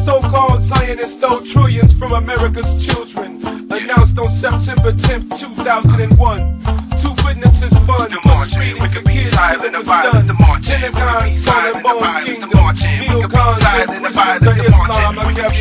so-called Zionists stole trillions from America's children. Announced on September 10th, 2001. Two witnesses fun, bus readings and kids till it was done. Pentagon, Solomon Bones Kingdom, neocons and Christians of Islam,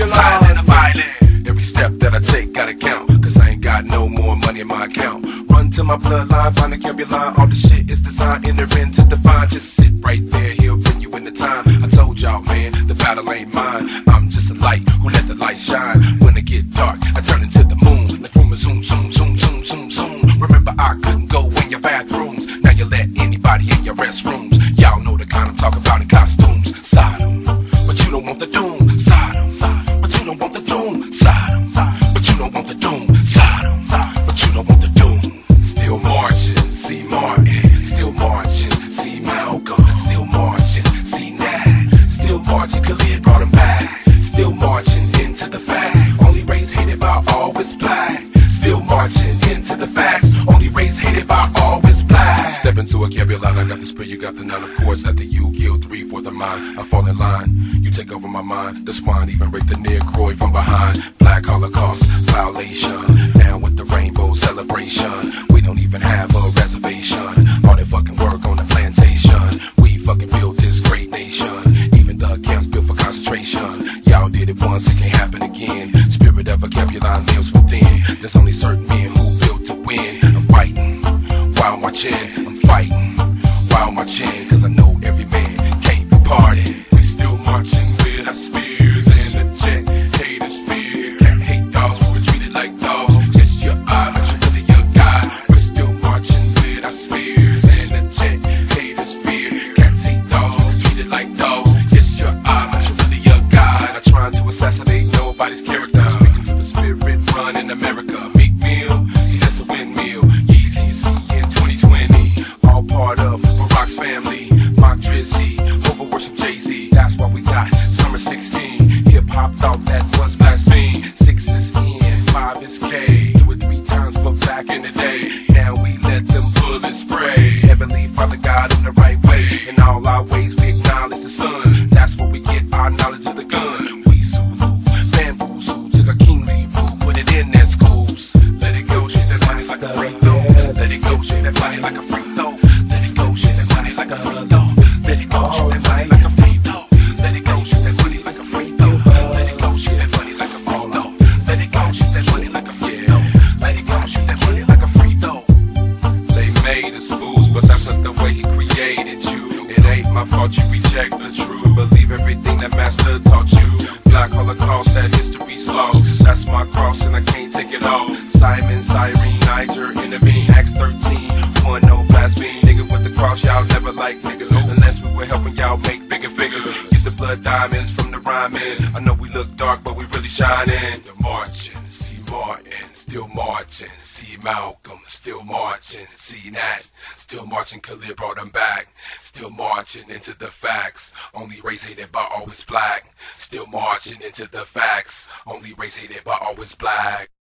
Machiavelli. Every step that I take gotta count, cause I ain't got no more money in my account. Run to my bloodline, find a Machiavelli. All the shit is designed, enter into divine. Just sit right there, he'll bring you in the time. I told y'all, man, the battle ain't mine. I'm just a light who let the light shine. When it get dark, I turn into the moon. Like rumors, zoom, zoom, zoom, zoom, zoom, zoom. Remember, I couldn't go in your bathrooms. Now you let anybody in your restrooms. Y'all know the kind I'm talking about in costumes. Sodom, but you don't want the doom. Sodom, but you don't want the doom. Sodom, but you don't want the doom. Sodom, but you don't want the doom. Still marching, see Martin. Still marching, see Malcolm. Still marching, see Nat. Still marching, Khalid brought him back. Still marching into the facts. Only race hated by all is black. Still marching into the facts. Only race hated by all is black. Step into a Machiavelli, I got the spirit, you got the none. Of course, after you kill 3/4 of mine, I fall in line. You take over my mind. The swine even rape the Negroid from behind. Black Holocaust violation. Down with the rainbow celebration. We don't even have a reservation. All that fucking work on the plantation. We fucking built this great nation. Even the camps built for concentration. Y'all did it once, it can't happen again. Spirit of a Machiavelli lives within. There's only certain men who built to win. I'm fighting while marching. I'm fighting while marching. Cause I know every man can't be parted. We still marching with our spears and the jet. Haters fear. Can't hate dogs, we're treated like dogs. It's your eye, but you're really your God. We're still marching with our spears and the jet. Haters fear. Can't hate dogs, we're treated like dogs. It's your eye, but you're really your God. I'm trying to assassinate nobody's character. I'm speaking to the spirit run in America. Meek Mill, he's just a windmill. Yeezy, can you see in 2020? All part of Barack's family. Mock Drizzy, over worship Jay-Z. That's why we got Summer 16. Hip-hop thought that was blaspheme. 6 is in, 5 is K. Do it 3 times for back in the day. Now we let them bullets spray. Heavenly Father God in the right way. In all our ways we acknowledge the sun. That's where we get our knowledge of the gun. We Zulu, bamboozle, took a kingly rule, put it in their schools. Let it go, shit that money like a free throw. Let it go, shit that money like a free throw. Let it go, shit that money like a free throw. Let it go, shit that money like a free throw. Let it go, shit that money like a free throw. Let it go, shit that money like a free throw. Let it go, shit that money like a free throw. Let it go, shoot that money like a free throw. They made us fools, but that's not the way he created you. It ain't my fault you reject the truth. Believe everything that Master taught you. Black Holocaust, that history's lost. That's my cross and I can't take it off. Simon, Cyrene, Niger, intervene. Acts 13, 1 no blaspheme. Nigga with the cross, y'all never like niggas. Unless we were helping y'all make bigger figures. Get the blood diamonds from the rhyming. I know we look dark, but we really shining. Still marching, see Martin. Still marching, see Malcolm. Still marching, see Nat. Still marching, Khalid brought him back. Still marching into the facts. Only race hated by always black. Still marching into the facts. Only race hated by always black.